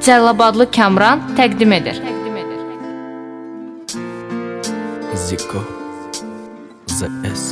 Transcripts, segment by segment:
Cəlilabadlı Kamran təqdim edir. Zico ZS.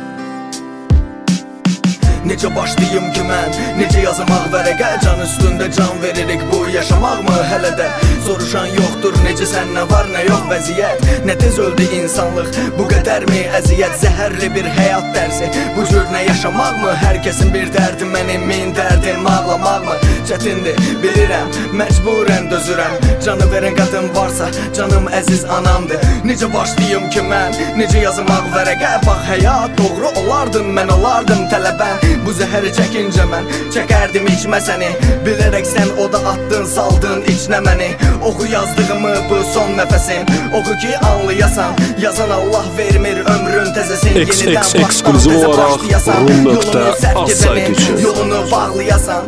Necə başlayım ki mən, necə yazmaq vərəqə, can üstündə can veririk, bu yaşamaq mı hələ də? Soruşan yoxdur, necə sən, nə var, nə yox vəziyyət? Nə tez öldü insanlıq, bu qədər mi əziyyət? Zəhərli bir həyat dərsi, bu cür nə yaşamaq mı? Hər kəsin bir dərdi, mənim min dərdim, ağlamaq mı? Çətindir, bilirəm, məcburən dözürəm. Canı verən qadın varsa, canım əziz anamdır. Necə başlayım ki mən, necə yazmaq vərəqə? Bax həyat, doğru olardın, mən olardım tələbən. Bu zəhəri çəkincə mən çəkərdim içməsəni. Bilərək sən o da attın, saldın içinə məni. Oxu yazdığımı, bu son nəfəsim. Oxu ki anlayasan, yazan Allah vermir ömrün təzəsin. XX ekskluziv olaraq Rum.az saytı üçün yolunu bağlayasan.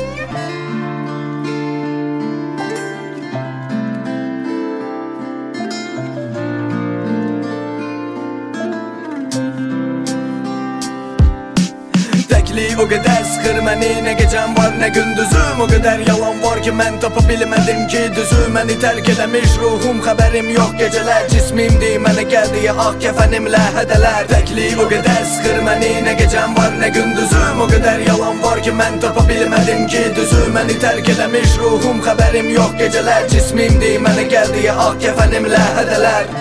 O qədər sıxır məni, nə gecəm var, nə gündüzüm. O qədər yalan var ki, mən tapa bilmədim ki düzü. Məni tərk eləmiş ruhum, xəbərim yox gecələr. Cismimdir, mənə gəldiyi ağ kəfənimlə hədələr. Təklik o qədər sıxır məni, nə gecəm var, nə gündüzüm. O qədər yalan var ki, mən tapa bilmədim ki düzü. Məni tərk eləmiş ruhum, xəbərim yox gecələr. Cismimdir, mənə gəldiyi ağ kəfənimlə hədələr.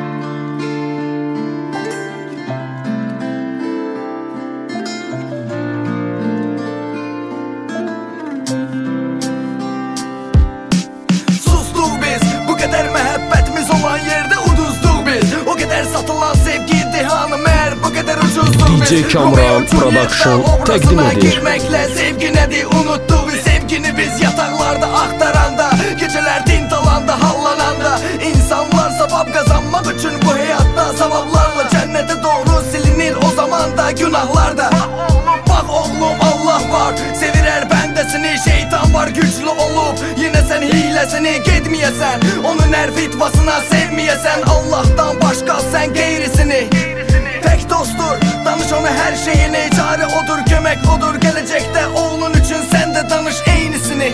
DJ Kamran Production təqdim edir. Girməklə sevgi nədir unutduq biz. Sevgini biz yataqlarda axtaranda, gecələr tintalanda, hallananda. İnsanlar savab qazanmaq üçün bu həyatda savablarla cənnətə doğru silinir o zaman da günahlarda. Bax oğlum Allah var, sevirər bəndəsini, şeytan var güclü olub. Yenə sən hiləsini getməyəsən, onun hər fitvasına sevməyəsən. Allahdan başqa sən qeyrisini. Tək dostdur, danış ona hər şeyini. Çare odur, kömək odur, gələcəkdə oğlun üçün sən də danış eynisini.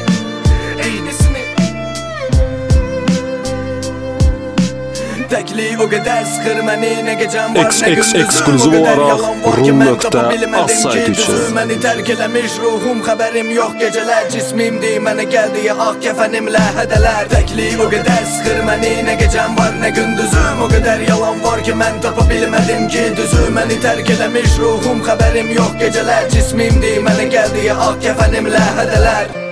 Təklik o qədər sıxır məni, nə gecəm var, nə gündüzüm. Ekskluziv olaraq Rum.az saytı üçün məni tərk eləmiş ruhum, xəbərim yox gecələr. Cismimdir, mənə gəldiyi ağ kəfənimlə hədələr. Təklik o qədər sıxır məni, nə gecəm var, nə gündüzüm. O qədər yalan var ki, mən tapa bilmədim ki düzü. Məni tərk eləmiş ruhum, xəbərim yox gecələr. Cismimdir, mənə gəldiyi ağ kəfənimlə hədələr.